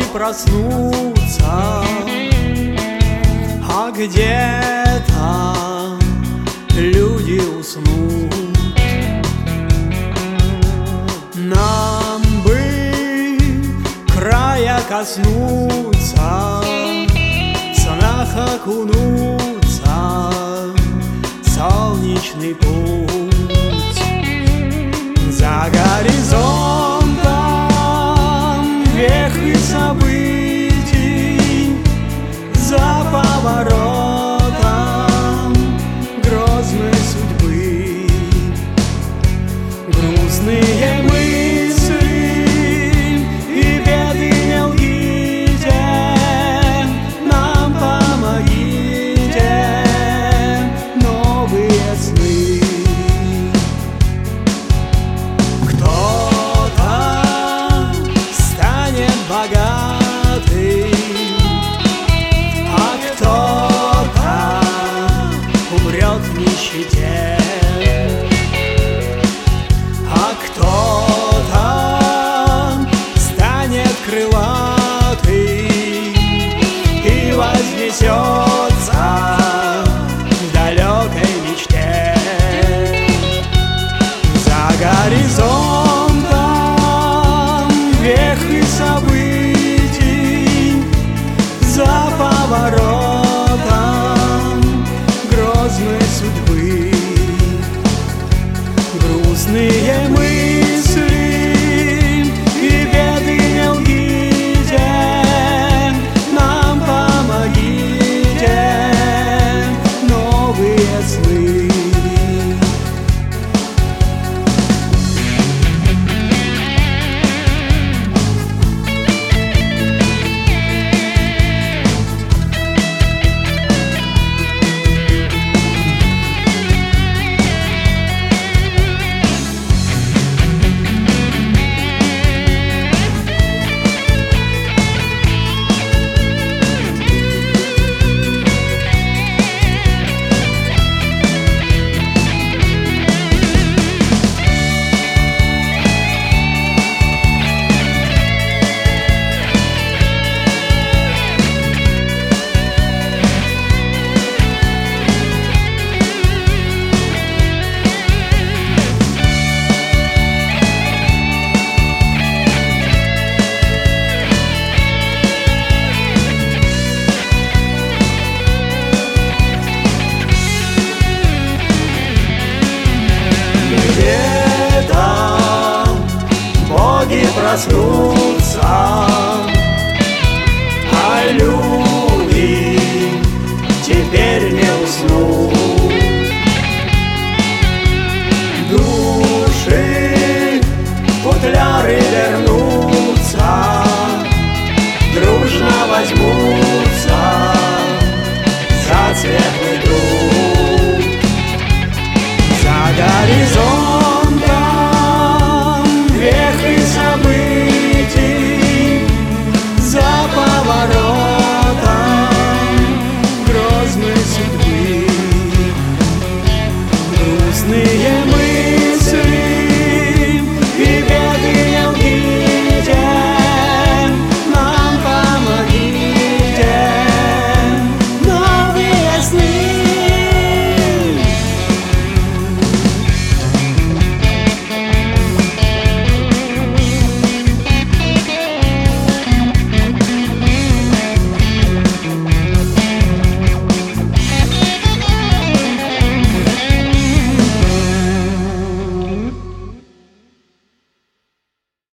проснутся, а где-то люди уснут. Нам бы края коснуться, в снах окунуться в солнечный путь. За горизонтом вехи событий, за поворотом грозной судьбы. Грустные мысли и беды не лгите, нам помогите новые сны. Кто-то станет богатым, а кто-то умрет в нищете. Кто-то станет крылатый и вознесется к далекой мечте. За горизонтом вехи событий, за поворотом грозной судьбы. Грустные мысли и беды не лгите, нам помогите новые сны. Где-то боги проснутся,